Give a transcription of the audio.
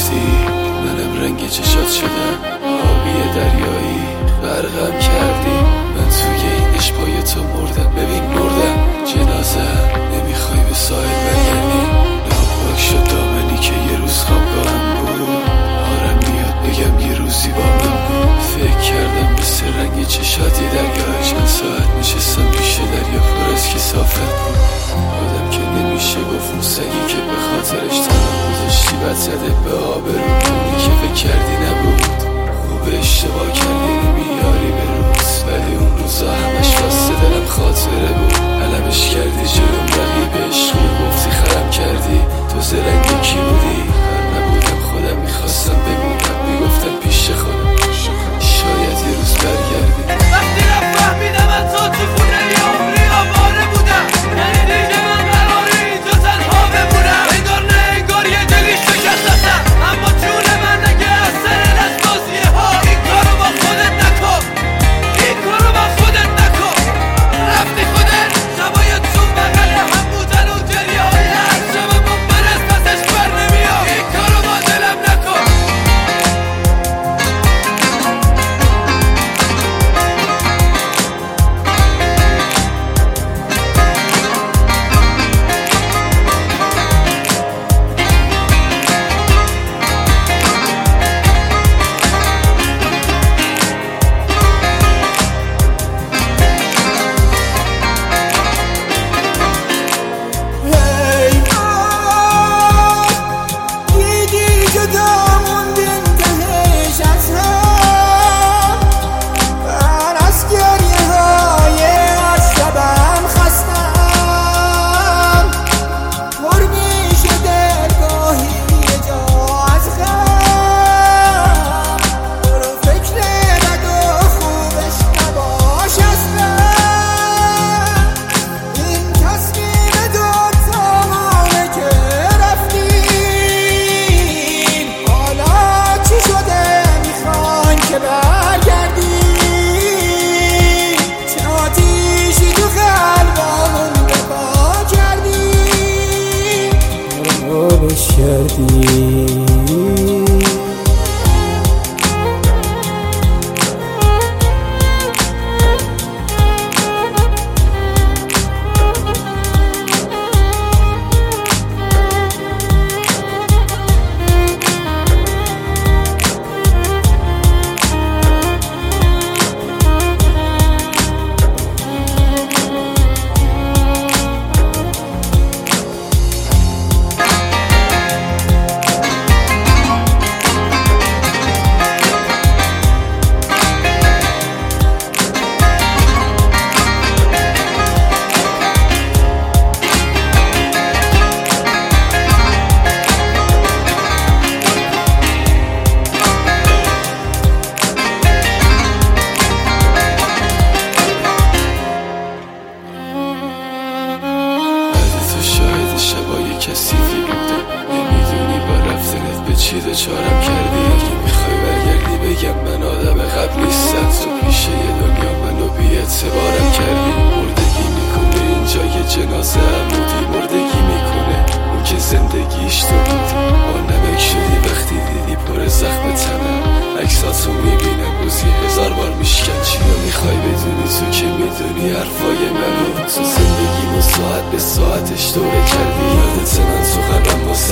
رفتی منم رنگ چشات شدم، آبی دریایی غرقم کردی، من توی این عشق پای تو مردم. ببین مردم جنازه‌ام، نمیخوای به ساحل برگردی؟ ناپاک شد دامنی که یه روز خوابگاهم بود، آرم میاد بگم یه روزی با من بود. فکر کردم مثل رنگ چشاتی درگاه، چند ساعت نشستم پیش دریا پر از کثافت بود. آدم که نمیشه گفت اون سگی که به خاطرش تنها گذاشتی بد زده به آبرو، اونی که فکر کردی نبود، خوب اشتباه کردی نمیاری به روز. ولی اون روزا همش واسه دلم خاطره بود، علمش کردی جلوم رقیب عشقی، گفتی خرم کردی تو زرنگی کی بودی؟ من نبودم خودم میخواستم بمونم، میگفتم پیش خودم شاید یه روز برگردی. وقتی رفت فهمیدم از تو خونه یه عمری آواره بودم، یعنی دیگه من قراره اینجا تنها بمونم. انگار نه انگار یه دلی شکستم، اما جون من نگه از سر دست بازیه ها. این کارو با خودت نکن، این کارو با خودت نکن. رفتی خودت شبای تو بغل هم بودن و گریه های هر شب با من از پسش بر نمیاد. این کارو با دلم نکن. کثیفی بوده، نمیدونی با رفتنت به چی دچارم کردی. اگه میخوای برگردی بگم من آدم قبل نیستم، تو پیش یه دنیا منو بی اعتبارم کردی. مردگی میکنه اینجا یه جنازه هم بودی، مردگی میکنه اون که زندگیش تو بودی. با نمک شدی وقتی دیدی پر زخم تنم، عکساتو میبینم روزی 1000 بار میشکن. چیا میخوای بدونی تو که میدونی حرفای منو، تو زندگیمو ساعت به ساعتش دوره کردی. یادت من تو قلبم